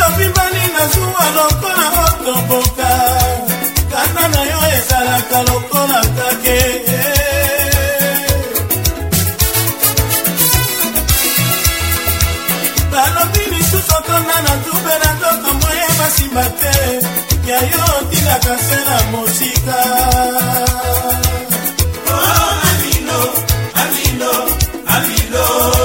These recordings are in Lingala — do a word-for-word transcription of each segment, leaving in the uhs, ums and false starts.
Balobimbani na zuwa lokola otoboka Kanda na yo ezalaka lokola kake Balobini susokona na tube na toka moye basibate Ya yo tina kasena mosika Oh Amilo, Amilo, Amilo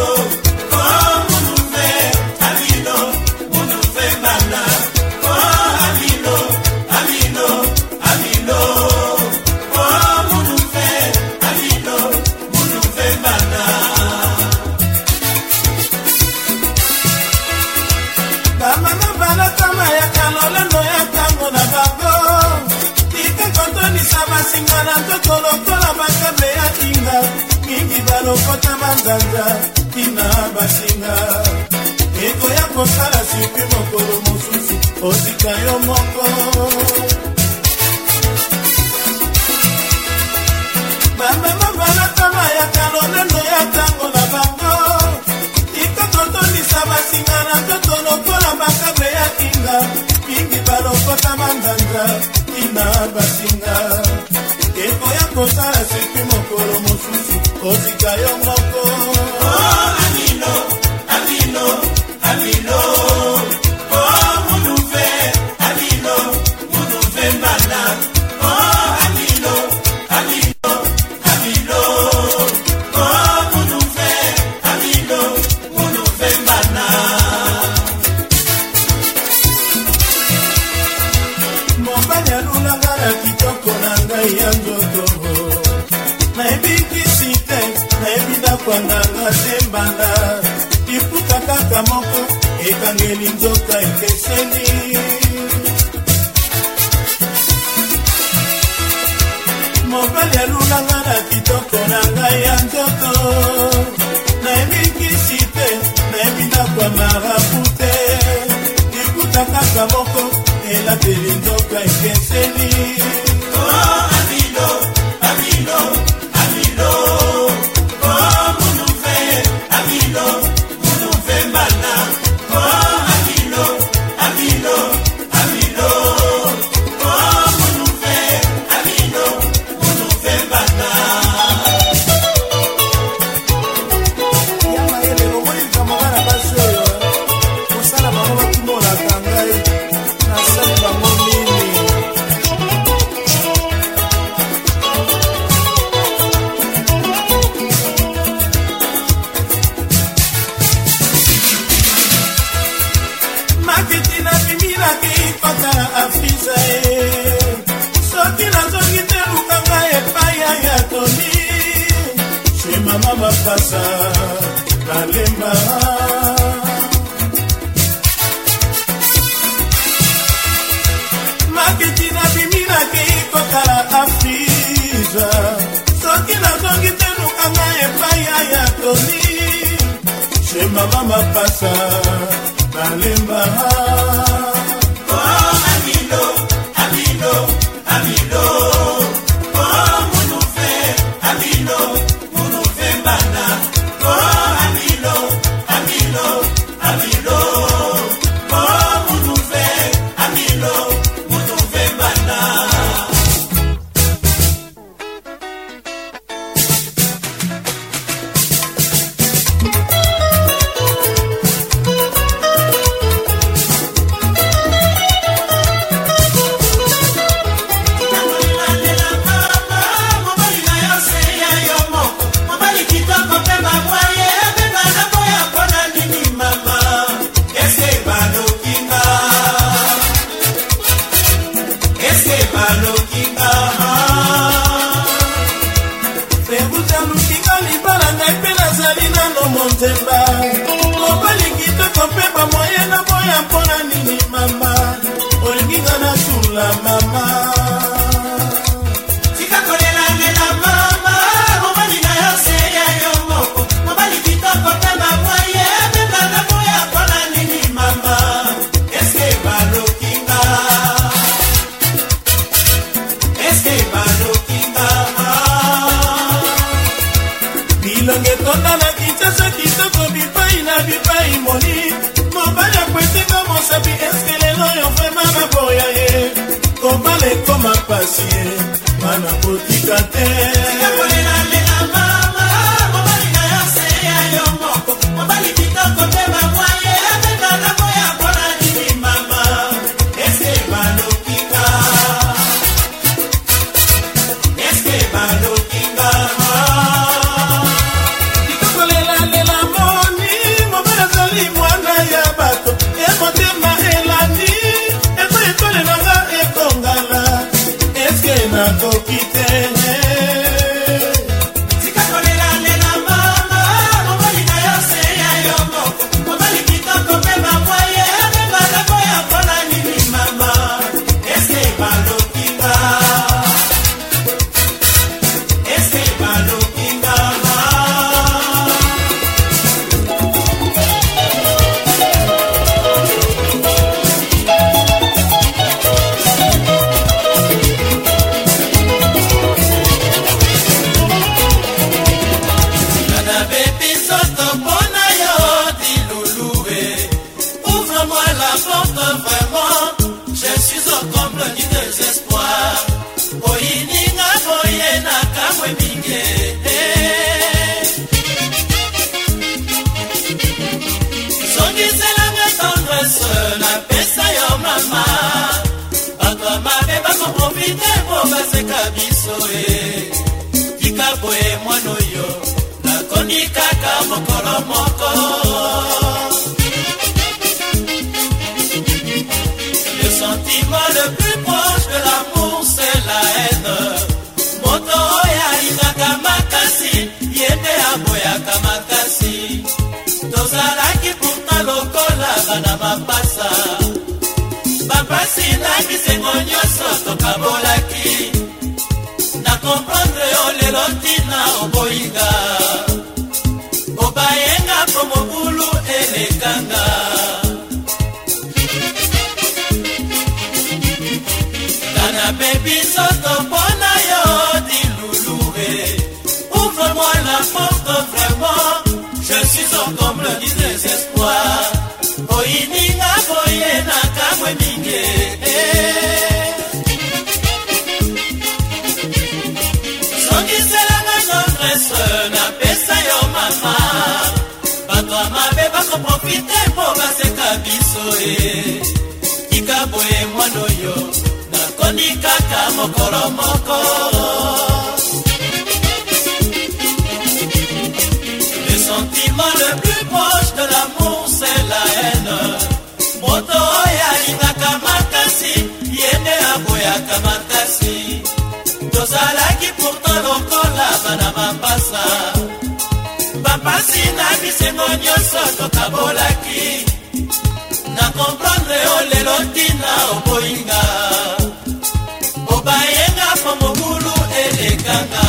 Singana tokolo kola bakabe ya inga Mingi balokota manzanza Tina basinga Eko ya kosala sipi mokolo mosusu Osika yo moko Bamba mabala tama ya kalonendo ya tango na bango Ika totondisa basingana tokolo kola bakabe ya inga Mingi balokota manzanza Tina basinga Eko ya kosala sipi mokolo mosusu Osika yo moko Oh Amilo, Amilo, Amilo Oh Munuve, Amilo, Munuve mana Oh Amilo, Amilo, Amilo Oh Munuve, Amilo, Munuve mana Mobanya lulangara kitoko na ngai ya nzoto Na ebiki site, na ebida kwa nanga sembanda Iputa kaka moko, ekangeli nzoka ekeseni Mobali ya lulangara kitoko na ngai ya nzoto Na ebiki site, na ebida kwa marapute Iputa kaka moko, elateli nzoka ekeseni Oh Amilo, Amilo, Amilo Oh Munuve, Amilo, Munuve mana Oh Amilo, Amilo, Amilo Oh Munuve, Amilo, Munuve mana Yama ele omoni kamogana baso yo Osala mamo bakimola kangai Nasali bango nini Makitina bimina kipata afisa e Soki na zongi te lukanga e paya ya toni Che mama bapasa Kalemba Makitina bimina kipata afisa Soki na zongi te lukanga e paya ya toni Che mama bapasa Kalemba Oh Amilo, Amilo, Amilo Oh Munuve, Amilo, Munuve mana Oh Amilo, Amilo, Amilo Oh Munuve, Amilo, Munuve mana pasie mana kotika te kolela lela mama mobali na yo se ya yo moko mobali kitoko pe mabwaye abeba na boya kona nini mama ese balokinga ese balokinga kolela lela moni mobali zali mwana ya bato e motema elandi eko ekole nanga ekongala eske na kokite Le sentiment le plus proche de l'amour c'est la haine. Moto oya inaka makasi yende aboya kamakasi. Tozalaki pourtant lokola bana mapasa. Bapasi na bisengo nyonso tokabolaki. Na comprendre yo lelo ntina oboyinga. Obayenga promo bulu elekanga. Kana baby soto pona yo dilouloué. Ouvre-moi la porte vraiment. Je suis au comble du désespoir. Oininga boyena kamwe minge. Songiselanga tendresse na pesa yo mama. Bato amabe bako profite po baseka biso e. Tika boye mwano yo nakoni kaka mokolo moko. Le sentiment le plus proche de l'amour c'est la haine. Moto oya ingaka makasi yende aboya kamakasi. Tozalaki pourtant lokola bana mapasa. Bapasi na bisengo nyonso tokabolaki. Na comprendre o lelo ntina oboyinga. Obayenga po mobulu elekanga.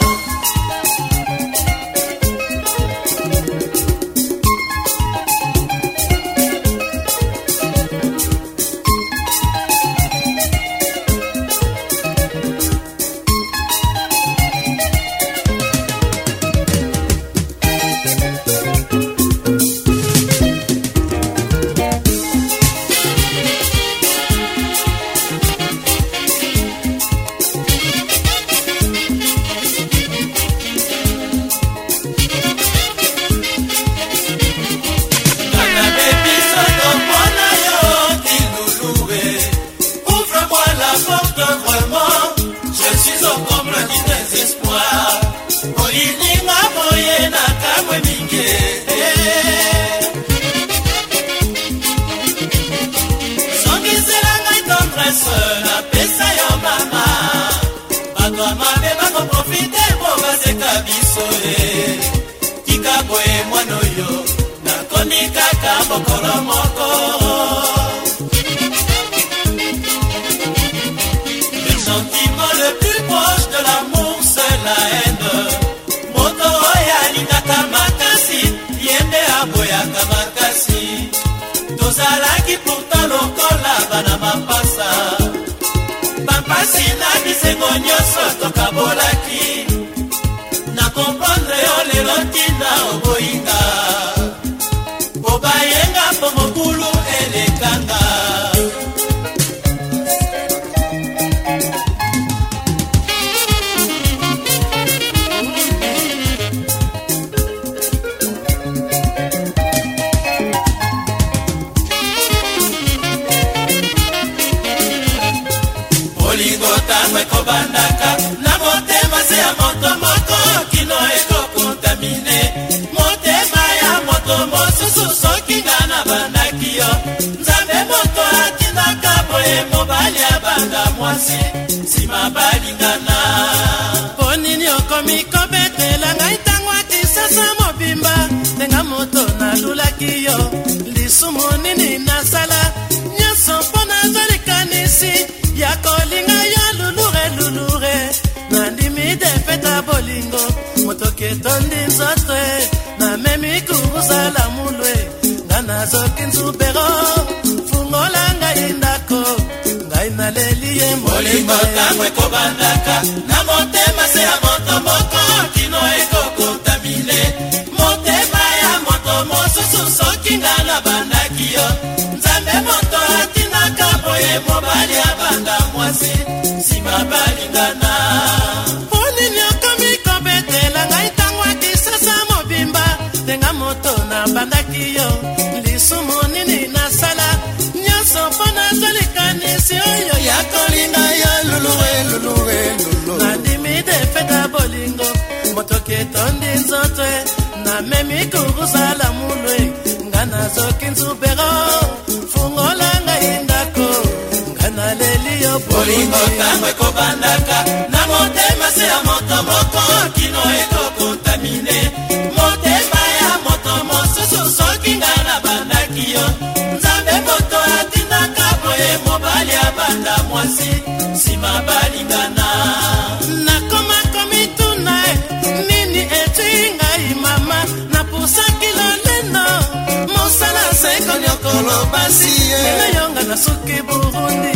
Le sentiment le plus proche de l'amour c'est la haine. Moto oya ningaka makasi yende aboya kamakasi. Tozalaki pourtant lokola bana mapasa. Bapasi na bisengo nyonso tokabolaki. Na comprendre yo lelo ntina oboyinga. Obayenga po mobulu elekanga. boye mobali abanda mwasi nsima balingana. Ponini okomi kobetela ngai ntango akisasa mobimba ndenga moto nalulaki yo lisumu nini nasala nyonso mpo nazolikanisi ya kolinga yo lulure lulure nandimi defeta bolingo motoki etondi nzoto namemi kuruzala mulwe nga nazoki nzubero fungola ngai ndako ngai naleli ye bolingo ntango ekobandaka na motema se ya moto moko kino ekokontamine motema ya moto mosusu soki nga nabandaki yo nzambe moto atinaka boye mobali abanda mwasi nsima balingana. Ponini okomi kobetela ngai ntango akisasa mobimba ndenga moto nabandaki yo lisumu nini nasala nyonso mpo nazolikanisi oyo ya kolinga yo lulure lulure nandimi defeta bolingo motoki etondi nzoto namemi kuruzala mulwe nga nazoki nzubero fungola ngai ndako nga naleli yo bolingo ntango ekobandaka na motema se ya moto moko kino ekokontamine motema ya moto mosusu soki nga nabandaki yo nzambe moto atindaka boye mobali abanda mwasi nsima balingana. nakomakomi tuna nini etwi ngai mama napusaki loleno mosala seko nyokolo basi elayonga nasuki burundi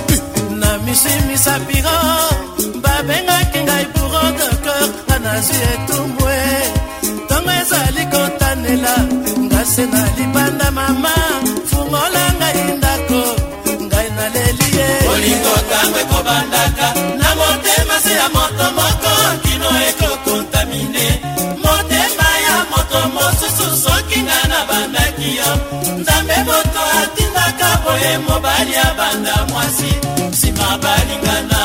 na misimisa piro babengaki ngai buro de cœur nga nazwi etumbwe ntongo ezali kotanela nga se na libanda mama fungola ngai ndako ngai naleli ye bolingo ntango ekobandaka na motema se ya moto moko kino ekokontamine motema ya moto mosusu soki nga nabandaki yo nzambe moto atindaka boye mobali abanda mwasi nsima balingana.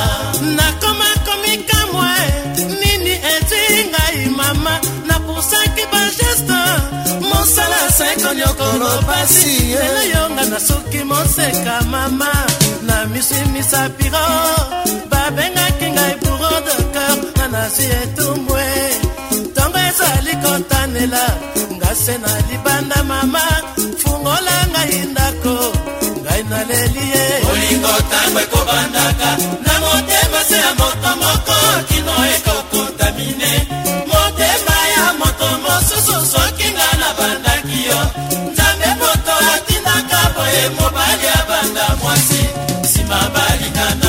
nakomakomi kamwe nini etwi ngai mama napusaki bageste mosala seko nyokolo pasi elayonga nasuki moseka mama na misimisa piro babengaki ngai buro de cœur nga nazwi etumbwe ntongo ezali kotanela nga se na libanda mama fungola ngai ndako ngai naleli ye bolingo ntango ekobandaka na motema se ya moto moko kino ekokontamine motema ya moto mosusu soki nga nabandaki yo nzambe moto atindaka boye mobali abanda mwasi nsima balingana.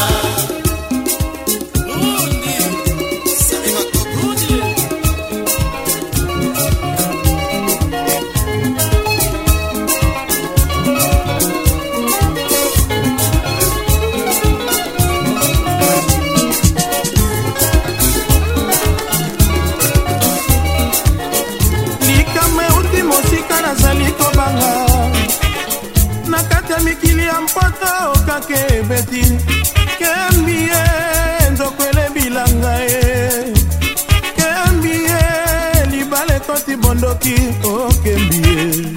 mikili ya mpota okake beti kembie nzokwele bilanga e kembie libale koti bondoki okembie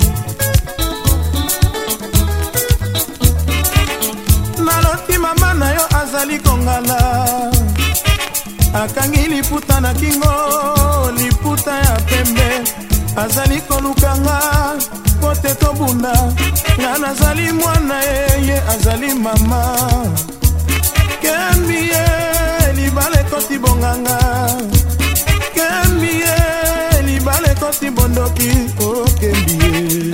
naloti mama na yo azali kongala akangi liputa na kingo liputa ya pembe azali kolukanga kote tobunda nga nazali mwana ye azali mama kembie libale koti bonganga kembie libale koti bondoki okembie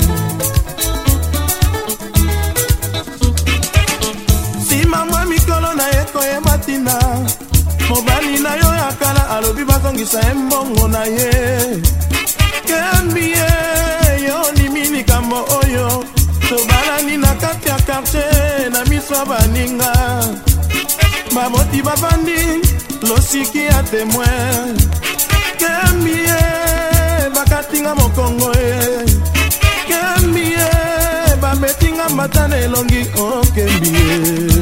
sima mwa mikolo na ye koyeba tina mobali na yo ya kala alobi bazongisa ye mbongo na ye kembie yo ndimi likambo oyo tobalani na kati ya quartier na miso baninga baboti bavandi losiki ya témoin kembie bakatinga mokongo ye kembie babetinga matana elongi okembie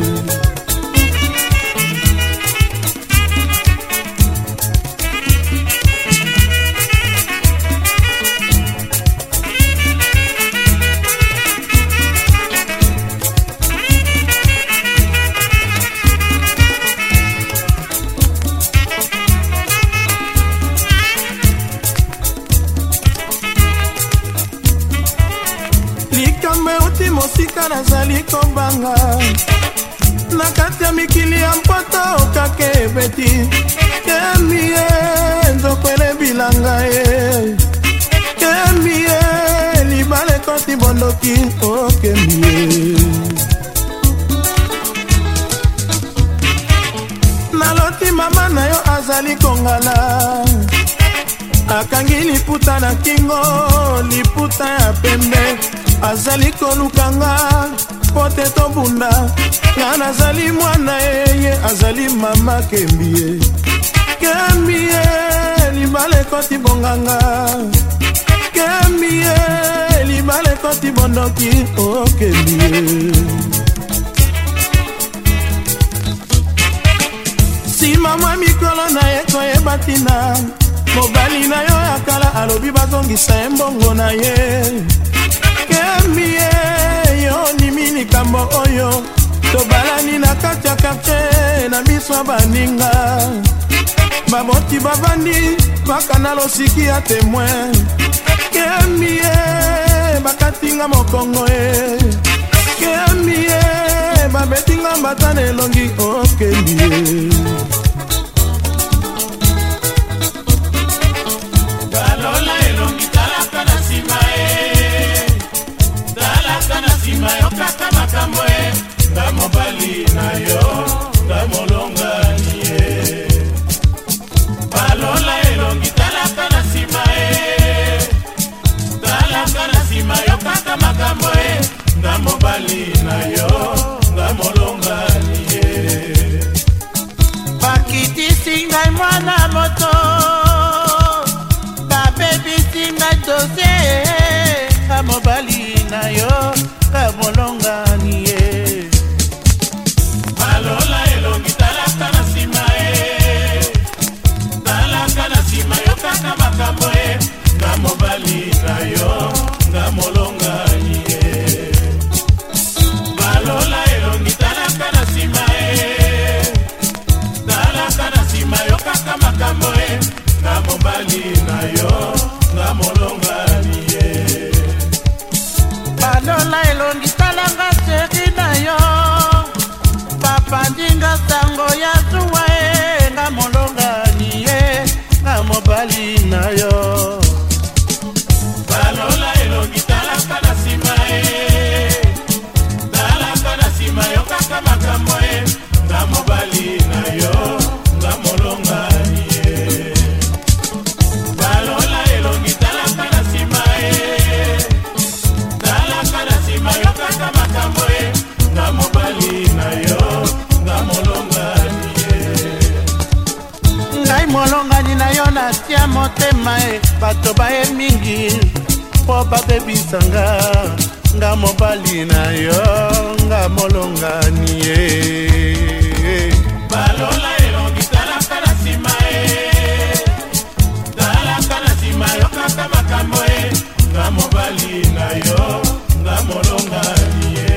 esika nazali kobanga na kati ya mikili ya mpota okake ebeti kemie nzokwele bilanga ye kemie libale koti bondoki okemie naloti mama na yo azali kongala akangi liputa na kingo liputa ya pembe azali kolukanga pote tobunda nga nazali mwana eye azali mama kembie kembie libale koti bonganga kembie libale koti bondoki o kembie sima mwa mikolo na ye koyeba tina mobali na yo ya kala alobi bazongisa ye mbongo na ye kembie yo ndimi likambo oyo tobalani na kati ya kartie na miso ya baninga baboti babandi bakana losiki ya temoin kembie bakatinga mokongo e kembie babetinga mbata na elongi okembie balola elongi talaka na nsima e talaka na nsima yo kaka makambo e nga mobali na yo nga molongani ye balola elongi talaka na nsima e talaka na nsima yo kaka makambo e nga mobali na yo nga molongani ye bakitisi ngai mwana moto babebisi ngai dosie nga mobali na yo nga molongani ye balola elongi talaka na nsima e talaka na nsima yo kaka makambo e nga mobali na yo nga molongani ye balola elongi talaka na nsima e talaka na nsima yo kaka makambo e nga mobali na yo nga molongani ye balola elongi talanga seri na yo papandinga sango ya zuwa e nga molongani ye nga mobali na yo balola elongi talaka na nsima e talaka na nsima yo kaka makambo e nga mobali na yo nga molongani ye balola elongi talaka na nsima e talaka na nsima yo kaka makambo e nga mobali na yo nga molongani ye ngai molongani na yo natia motema e bato baye mingi mpo babebisanga nga mobali na yo nga molongani ye balola elongi talaka na nsima e talaka na nsima yo kaka makambo e nga mobali na yo nga molongani ye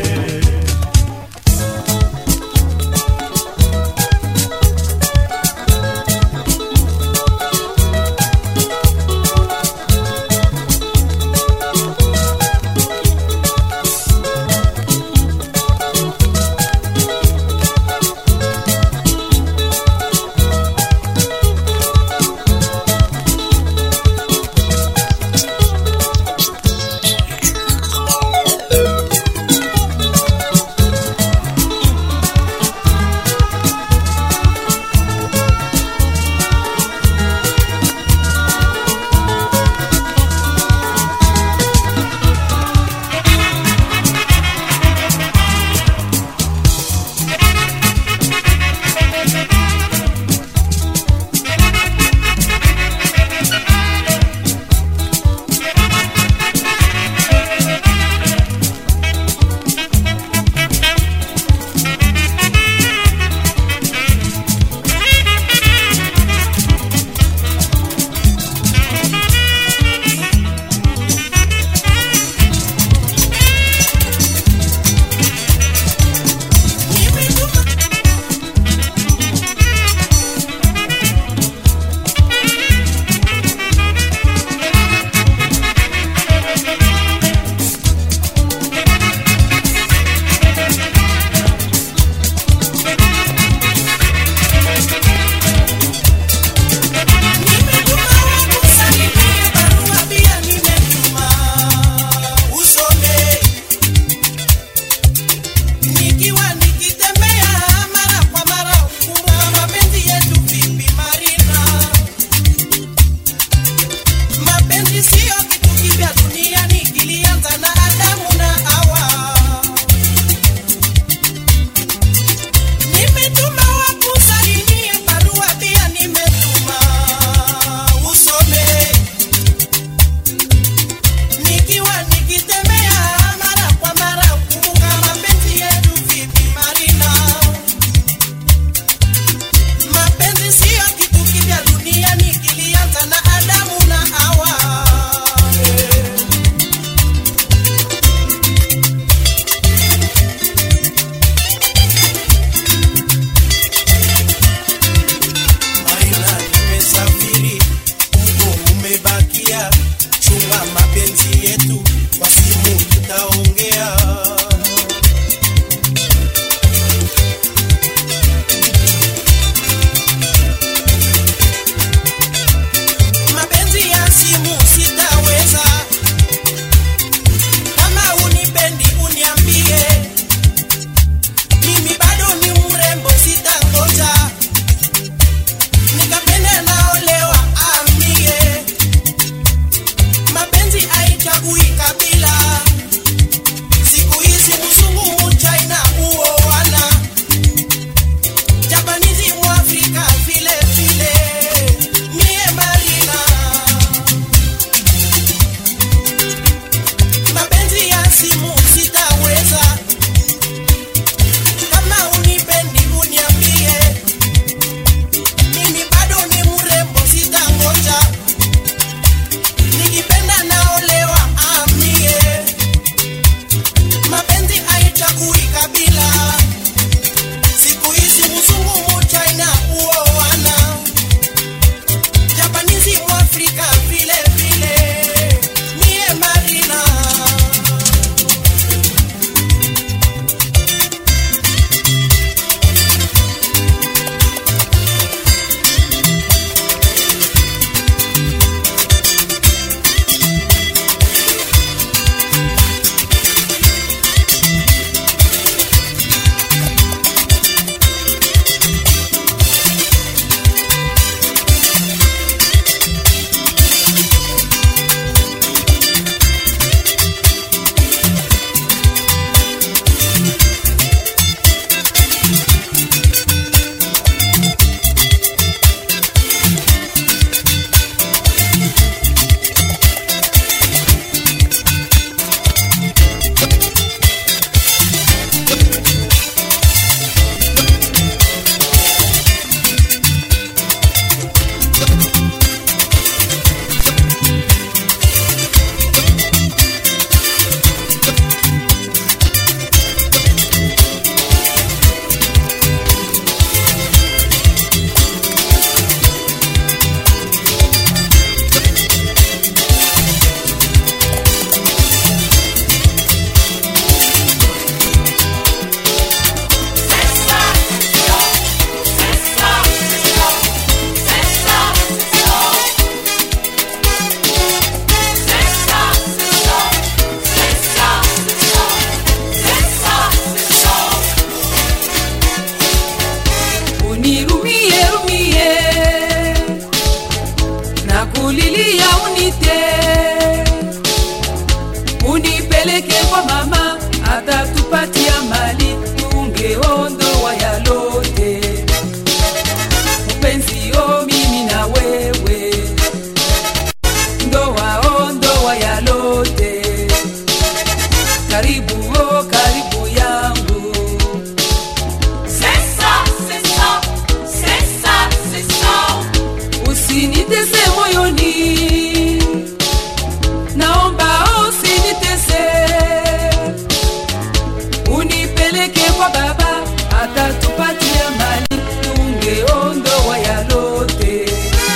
Unipeleke kwa baba atatupatia mali tungeondoa yalote.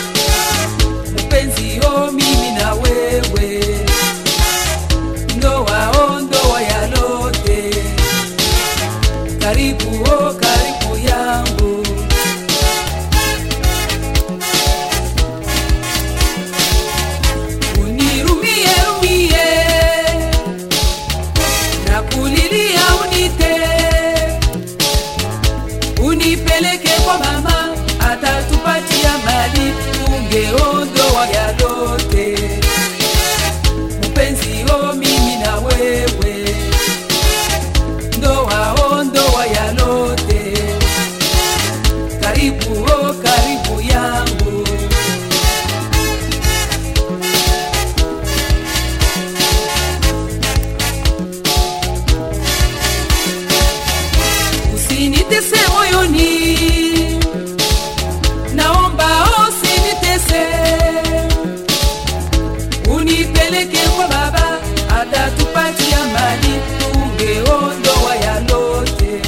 Mpenzi o mimi na wewe ndoa ondoa yalote. Karibu o karibu yangu. Unirumie rumie na kulilia unite. Unipeleke kwa mama atatupatia mali tungeondoa yalote. Mpenzi o mimi na wewe ndoa ondoa yalote. Karibu o karibu yangu. Usinitese moyoni, naomba usinitese. Unipeleke kwa baba atatupatia mali tungeondoa yalote.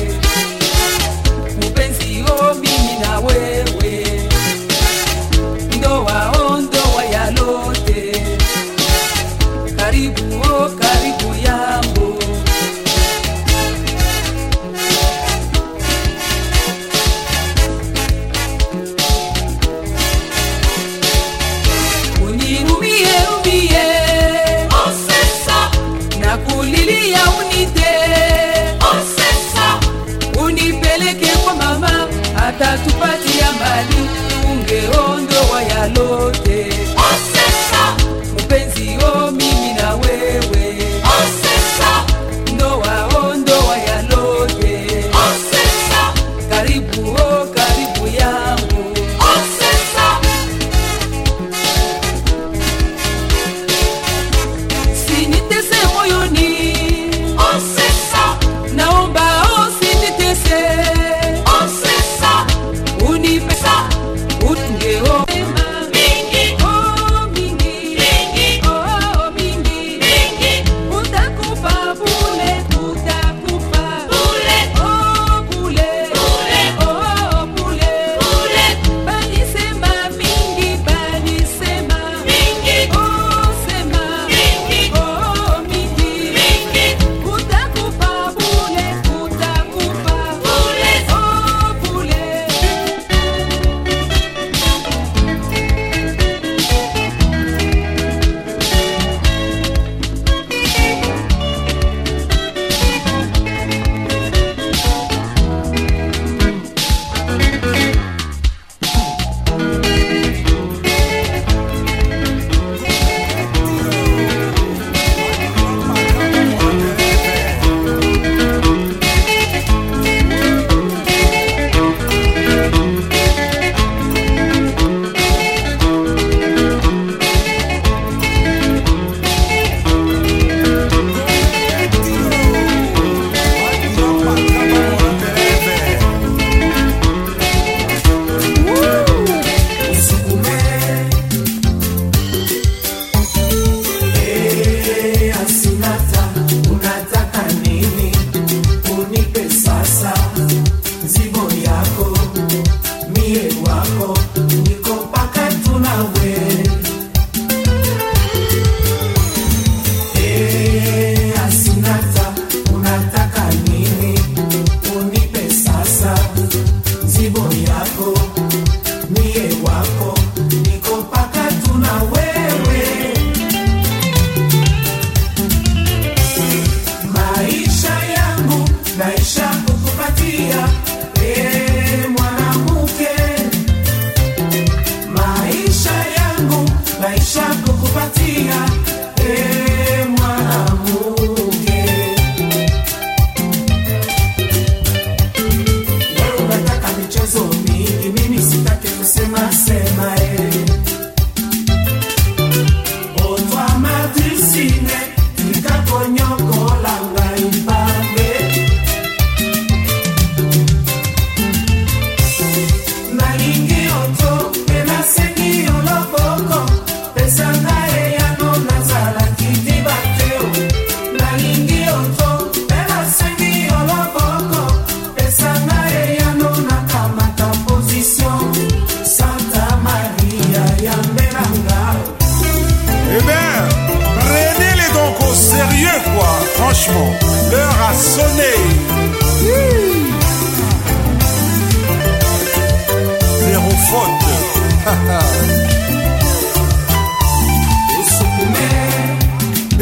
Mpenzi o mimi na wewe ndoa ondoa yalote. Karibu o karibu yangu. Unirumie rumie osesa na kulilia unite osesa. Unipeleke kwa mama atatupatia mali tungeondoa yalote osesa. Mpenzi o mimi na wewe osesa ndoa ondoa yalote osesa. Karibu o karibu yangu osesa. Usinitese moyoni osesa, naomba usinitese osesa. Unipesa utungeo mingi oh mingi mingi oh mingi mingi. Utakufa bule utakufa bule oh bule bule oh bule bule. Balisema mingi balisema mingi oh sema mingi oh mingi mingi. Utakufa bule utakufa bule oh bule.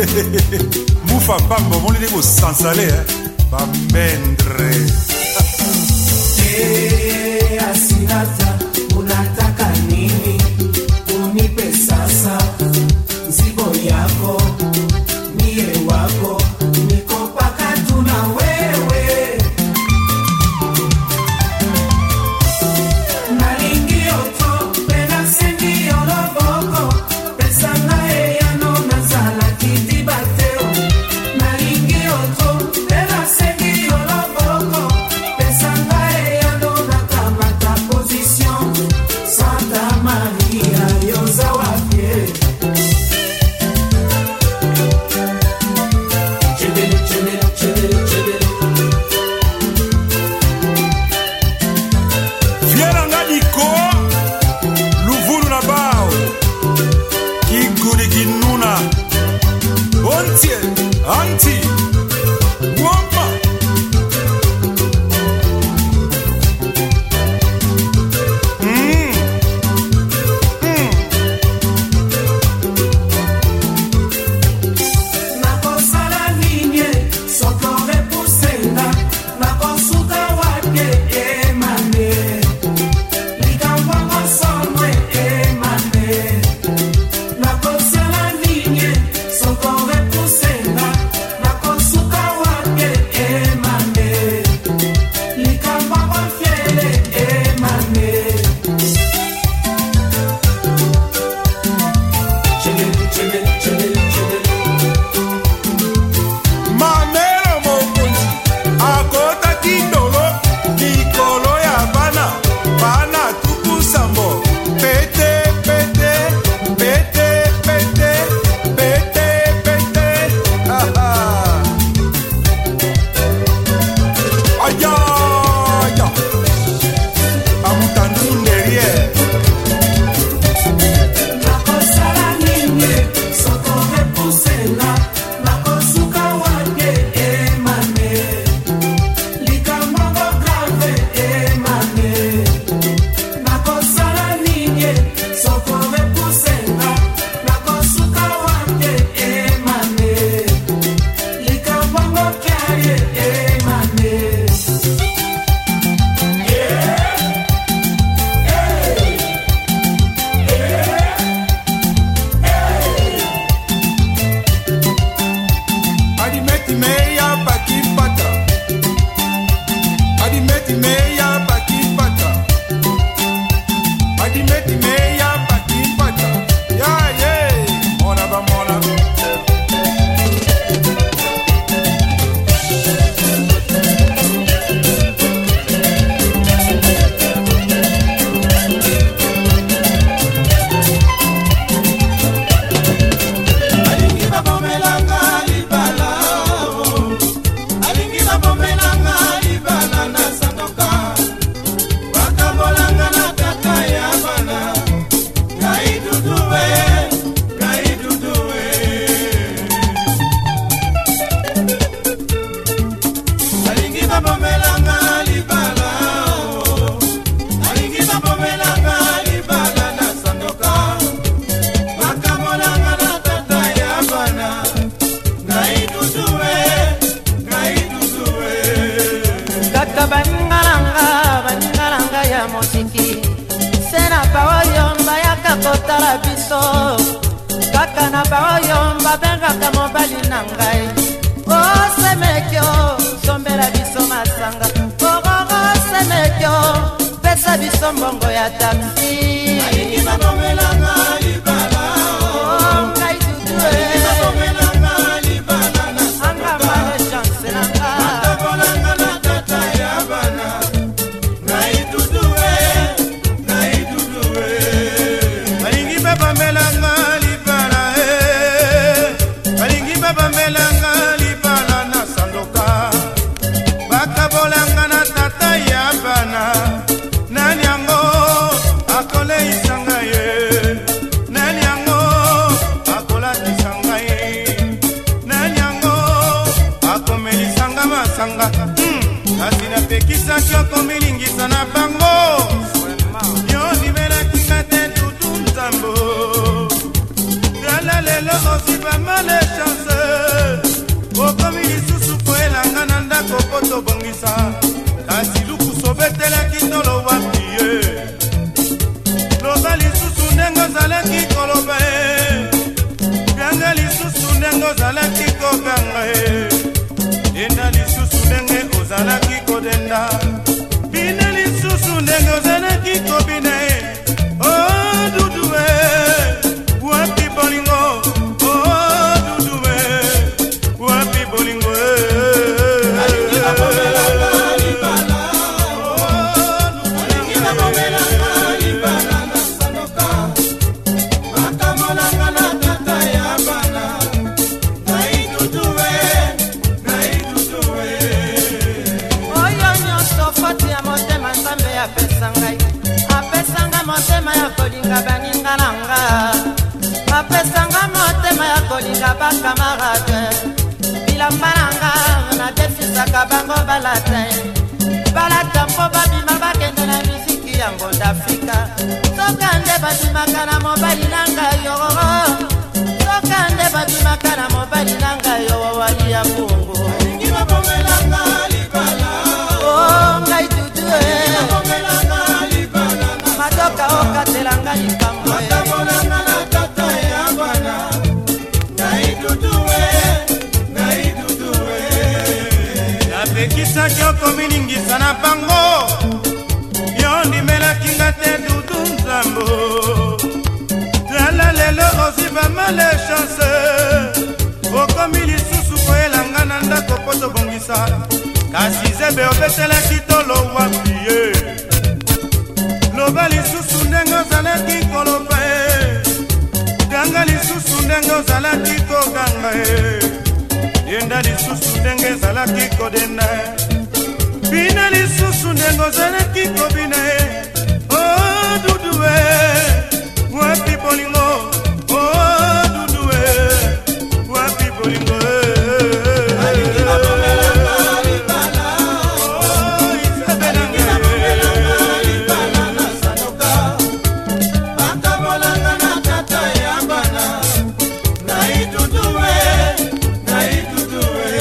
Mufa Bambo, mon idée vous sans salé, hein. Bamendre. Eh, Asinata, unataka nini? Unipe sasa, mzigo yako, mie wako, niko paka tuna wewe. Nalingi oto, pena sendi oloboko, pesa nae yano nazala kiti bateo. Nalingi oto, pena sendi oloboko, pesa nae yano nakamata position. Santa Maria, yoza wapie. Chedele, chedele, chedele, chedele. Fiera ngadiko, luvulu na bao, kiguri ginuna, ontie, anti, wampa. Mm. Mm. Nakosala nini soko repusenga, nakosuka wake emane. Likambo masomwe emane. Nakosala nini soko repusenga, nakosuka wake emane. Likambo mafiele emane. Chedele, chedele, chedele, chedele. Mamero mokonzi, akota kindolo, likolo ya bana, bana tuku sambo. Pete, pete, pete, pete, pete, pete. Ah ah. Aya, aya. Amutandu derrière. Nakosala nini soko repusenga, nakosuka wake emane. Likambo grave emane. Nakosala nini soko repusenga, nakosuka wake emane. Likambo kyaye emane. Adimeti meya baki pata. Adimeti meya baki pata. Adimeti meya baki pata. Ya ye, mona ba mona. alingi babomelanga libala oh. Alingi babomelanga libala na sandoka, bakambolanga na tata ya bana. Ngai duduwe, ngai duduwe. Alingi babomelanga libala oh. Alingi babomelanga libala na sandoka, bakambolanga na tata ya bana. Ngai duduwe, ngai duduwe. kaka baningalanga baningalanga ya mosiki se na baoyo bayaka kotala biso kaka na baoyo babengaka mobali na ngai osemekio sombela biso masanga ororo semekio pesa biso mbongo ya taksi Alingi babomelanga libala Oh, ngai tutue Alingi babomelanga libala na anga sandoka, mare chance nanga bakambolanga na tata ya bana. Ngai duduwe, ngai duduwe. Balingi babamelanga libala eh. Balingi babamelanga libala na sandoka. Bakabolanga na tata ya bana. Nani yango akole isanga ye. Nani yango akola tisanga ye. Nani yango akomelisanga masanga. Hmm. Kasi na pekisa kyoko milingisa na bango. Yo nivela kingate tutu nzambo. Dalale lelo oziba male chance okomi lisusu po elanga na ndako po tobongisa kasi luku sobetelaki toloba pie loba lisusu ndenge ozalaki koloba e ganga lisusu ndenge ozalaki koganga e denda lisusu ndenge ozalaki kodenda bina lisusu ndenge ozalaki kobina e oh dudu e wapi bolingo oh dudu e wapi bolingo e alingi na bomela libala oh alingi na bomela libala na sanoka makamolanga na tata ya bana ngai dudu e ngai dudu e oyo nyonso foti ya motema nzambe apesa ngai apesanga motema ya kolinga baninga na nga apesanga motema ya kolinga bakamarade bilamba na nga nadefisaka bango balata balata mpo babima bakende na miziki ya mbonda afrika soka nde babimaka na mobali na ngai yororo soka nde babimaka na mobali na ngai yowowali ya bongo alingi babomelanga libala oh ngai dudu e madoka okatelanga likambo makamolanga na tata ya bana ngai dudu e ngai dudu e napekisaki okominingisa na bango yo ndimelaki nga te dudu nzambo tala lelo oziba male chance okomi lisusu koyelanga na ndako po tobongisa kasi zebe obetelaki tolowa pie loba lisusu ndenge ozalaki koloba e ganga lisusu ndenge ozalaki koganga e yenda lisusu ndenge ezalaki kodenda e bina lisusu ndenge ozalaki kobina e oh dudu e wapi bolingo oh dudu e wapi bolingo e alingi babomelanga libala oh isabelanga libala na sanoka bakabolanga na tata ya bana ngai dudu e ngai dudu e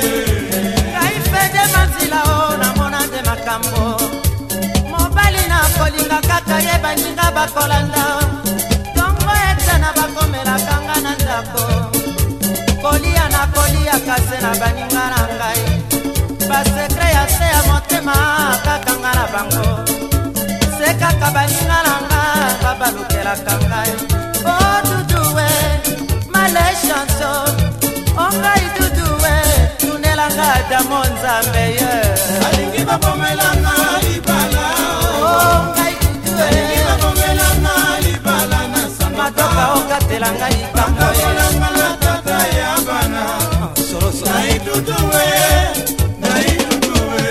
ngai fede mazila o namona nde makambo mobali na kolinga kaka ye baninga bakolanda tongo etana bakomelaka nga na ndako kolia na kolia kase na baninga na ngai basekre ya se ya motema kaka nga na bango se kaka baninga na nga babalukelaka ngai o duduwe male chanso o ngai duduwe tunelanga damo nzambe ye alingi babomelanga libala o ngai duduwe alingi babomelanga libala na sanoka madoka okatelanga likambo ye bakabolanga na tata ya bana ngai dudu e ngai dudu e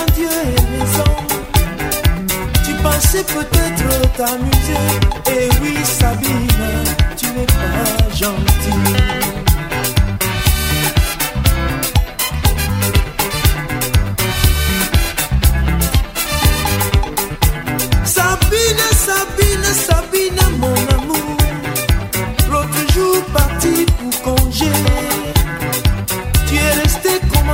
c'est peut-être t'amuser. Et oui,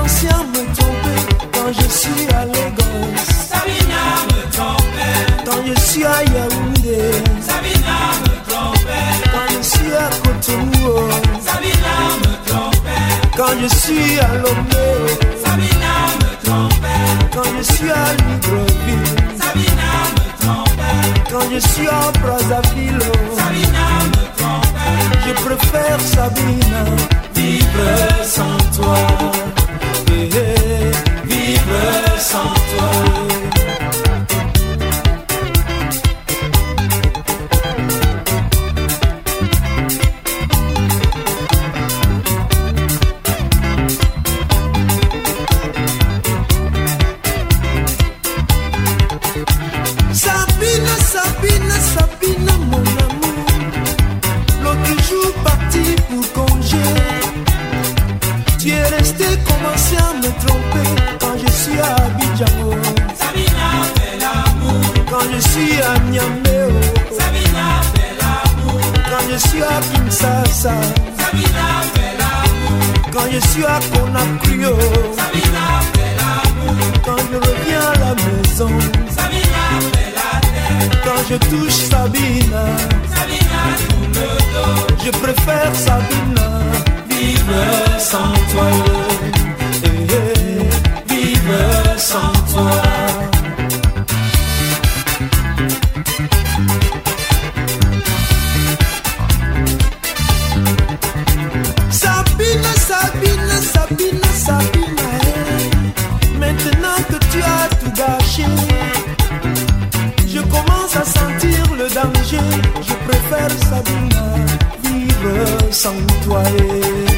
commencé à me tromper quand je suis à Lagos. Sabina me trompait. Quand je suis à Yaoundé. Sabina me trompait. Quand je suis à Cotonou. Sabina me trompait. Quand je suis à Lomé. Sabina me trompait. Quand je suis à Libreville. Sabina me trompait. Quand je suis à Brazzaville. Sabina me trompait. Je préfère Sabina. Vivre sans toi. Eh, eh, Vivre sans toi. Sabina, Sabina, Sabina, mon amour. L'autre jour parti pour congé. Tu es resté commencé à me tromper quand je suis à Abidjan. Sabina fait l'amour. Quand je suis à Niamey. Sabina fait l'amour. Quand je suis à Kinshasa. Sabina fait l'amour. Quand je suis à Conakry. Sabina fait l'amour. Quand je reviens à la maison. Sabina fait la tête. Quand je touche Sabina. Sabina tourne le dos. Je préfère Sabina. Vivre sans toi. Eh, eh, Vivre sans toi. Sabina, Sabina, Sabina, Sabina, eh. Maintenant que tu as tout gâché, je commence à sentir le danger. Je préfère Sabina, vivre sans toi. eh.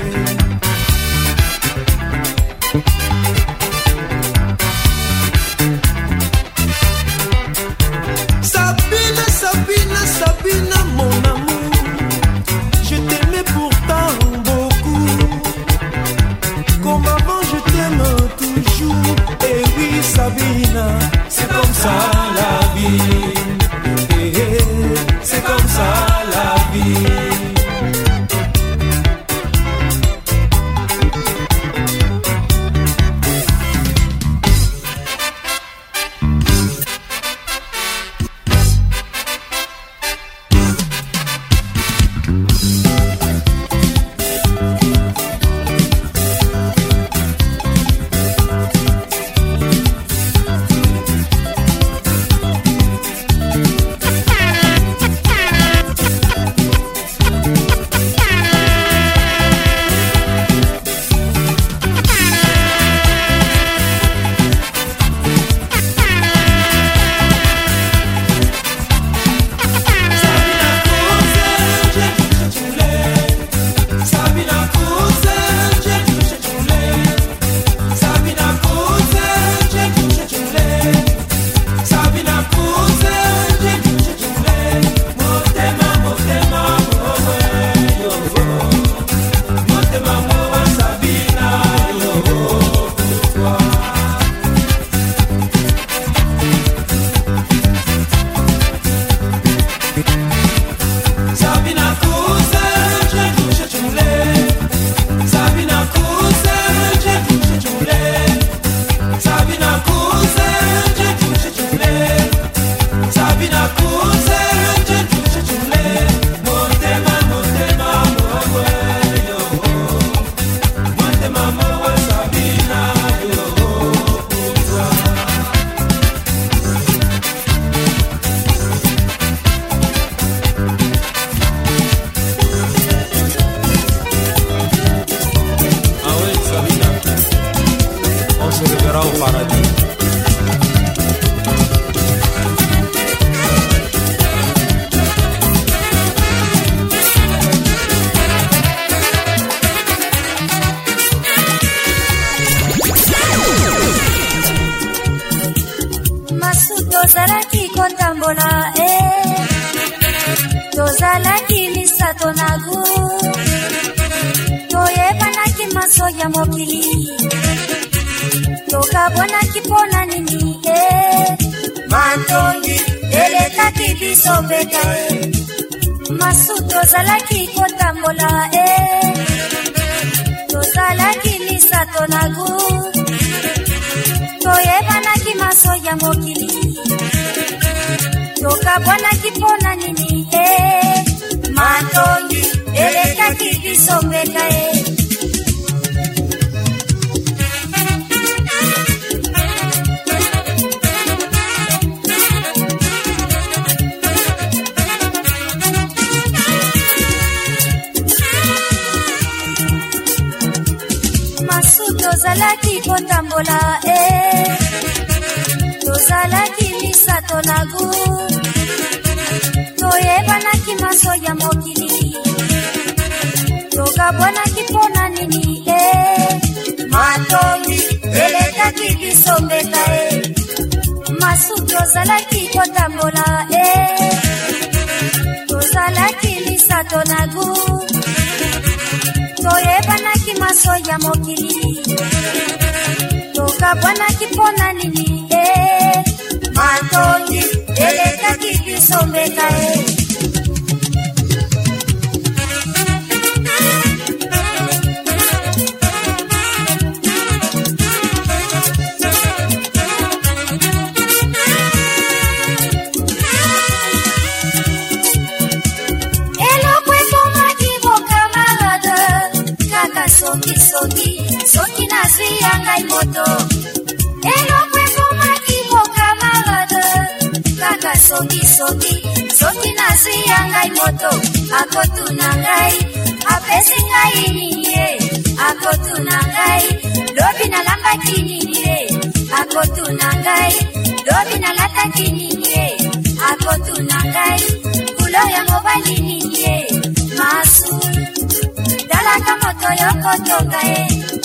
Sabina, Sabina, Sabina, mon amour. Je t'aimais pourtant beaucoup. Comme avant, je t'aime toujours. Et oui, Sabina, c'est comme ça la vie. Eh, eh, c'est comme ça la vie. kotambola eh tozalaki misato na gu toyebanaki maso ya mokili tokabwanaki mpona nini eh matongi elekaki biso beta masu tozalaki kotambola eh tozalaki misato na gu tokabwana kipona nini eh matongi eleka kibisombeka eh tozalaki kotambola eh tozalaki misato nagu toyebanaki maso ya mokili tokabwanaki mpona nini eh matongi elekaki biso mbeka eh masu tozalaki kotambola eh tozalaki misato nagu toyebanaki maso ya mokili tokabwanaki mpona nini eh matongi elekaki biso mbeka eh soki soki soki nazwi ngai moto elokwe komaki bokamarade kaka soki soki soki nazwi ngai moto akotuna ngai apesi ngai nini akotuna ngai lobi nalambaki nini akotuna ngai lobi nalataki nini akotuna ngai kulo ya mobali nini masu dalaka moto yokotonga e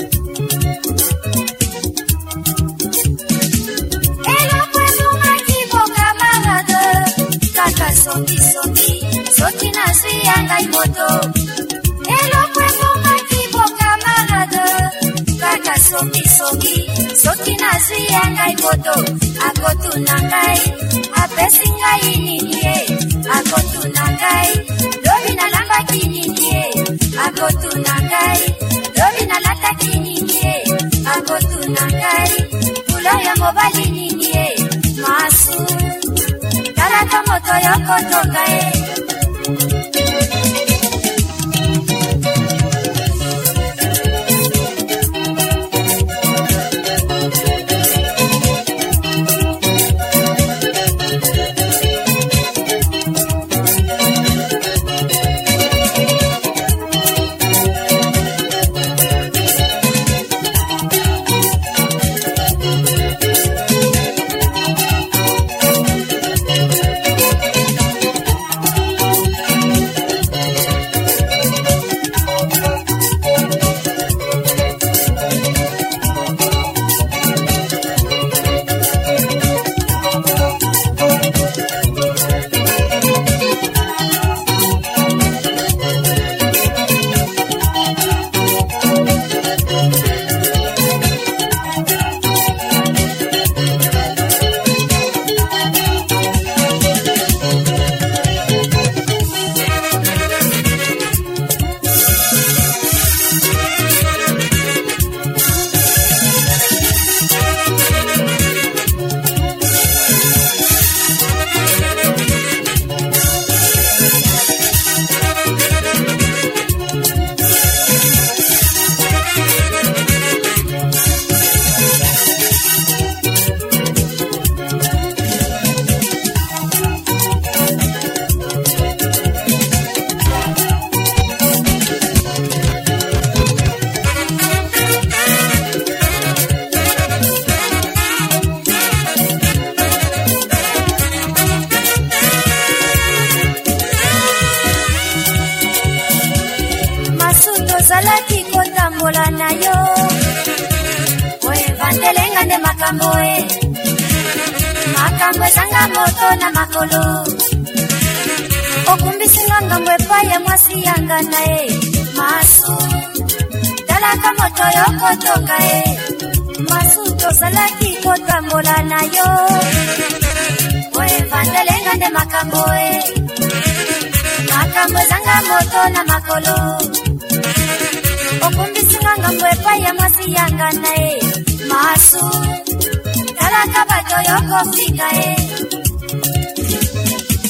elokwetumaki bokamarade kaka soki soki soki nazwi ngai moto elokwetumaki bokamarade kaka soki soki soki nazwi ngai moto akotuna ngai apesi ngai nini akotuna ngai lobi nalambaki nini akotuna ngai lobi nalataki nini akotuna ngai kulo ya mobali nini masu talaka moto yokotonga e kotonga e masuto salaki kotambola nayo we vandelenga nde makambo e makambo zanga moto na makolo okumbisinga mbwepa ya mwasi yanga na e masu talaka bato yoko fika e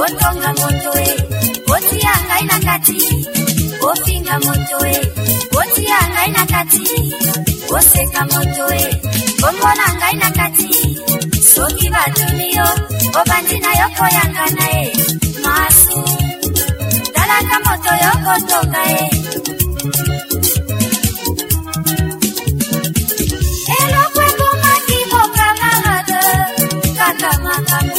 botonga moto e botia ngai na kati bofinga moto e botia ngai na kati boseka moto e bombona ngai na kati soki batunio bobandi na yoko yanga na e masu talaka moto yoko toka e elokwe bomaki bokamarade kaka makami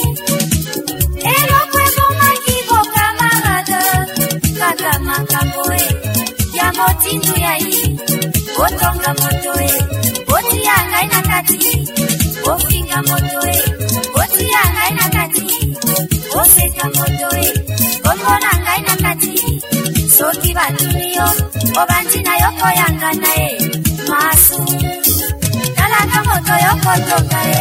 elokwe bomaki bokamarade kaka makambo e ya motindu ya i botonga moto e botia ngai na kati bofinga moto e botia ngai na kati boseka moto e bombona ngai na kati soki batunio obandi na yoko yanga na e masu talaka moto yoko toka e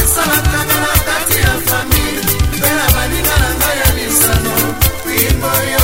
Bye.